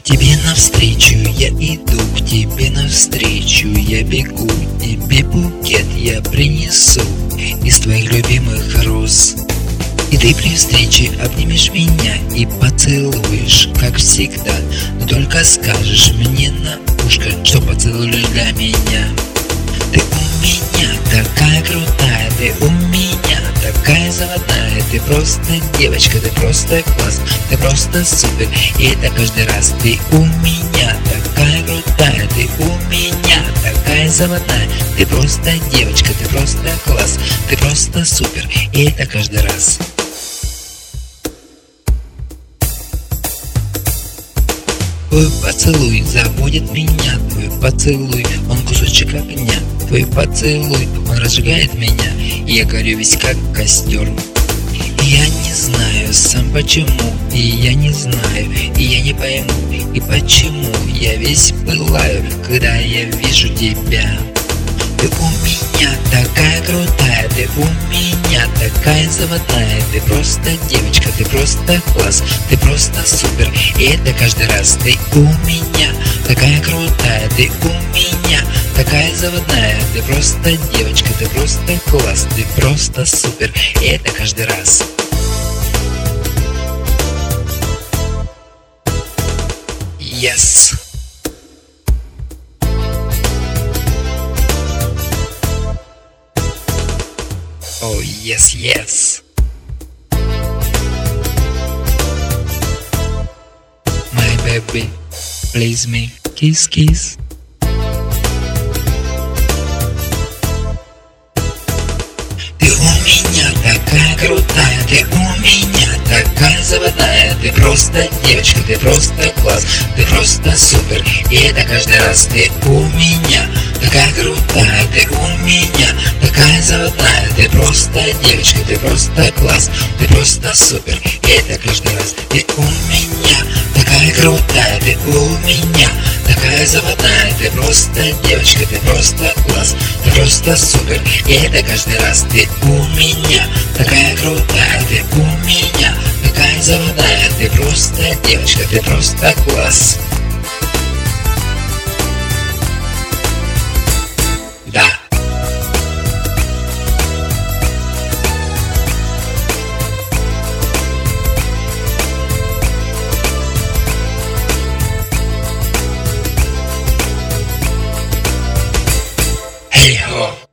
Тебе навстречу я иду, к тебе навстречу я бегу. Тебе букет я принесу из твоих любимых роз. И ты при встрече обнимешь меня и поцелуешь, как всегда. Но только скажешь мне на ушко, что поцелуешь для меня. Ты у меня такая крутая, ты у меня такая заводная. Ты просто девочка, ты просто класс, ты просто супер. И это каждый раз. Ты у меня такая крутая, ты у меня такая заводная. Ты просто девочка, ты просто класс, ты просто супер. И это каждый раз. Твой поцелуй заводит меня, твой поцелуй, он кусочек огня. Твой поцелуй, он разжигает меня, и я горю весь как костер. И я не знаю сам почему, и я не знаю, и я не пойму, и почему я весь пылаю, когда я вижу тебя. Ты у меня такая крутая, ты у меня такая заводная. Ты просто девочка, ты просто класс, ты просто супер. И это каждый раз. Ты у меня такая крутая, ты у меня такая заводная. Ты просто девочка, ты просто класс, ты просто супер. И это каждый раз. Yes. Oh yes, yes. My baby, please me, kiss, kiss. Ты у меня такая крутая, ты у меня такая заводная. Ты просто девочка, ты просто класс, ты просто супер. И это каждый раз. Ты у меня такая крутая, ты у меня такая заводная. Ты просто девочка, ты просто класс, ты просто супер. И это каждый раз. Ты у меня такая крутая, ты у меня такая заводная. Ты просто девочка, ты просто класс, ты просто супер. И это каждый раз. Ты у меня такая крутая, ты у меня такая заводная. Ты просто девочка, ты просто класс. Да. Hey ho.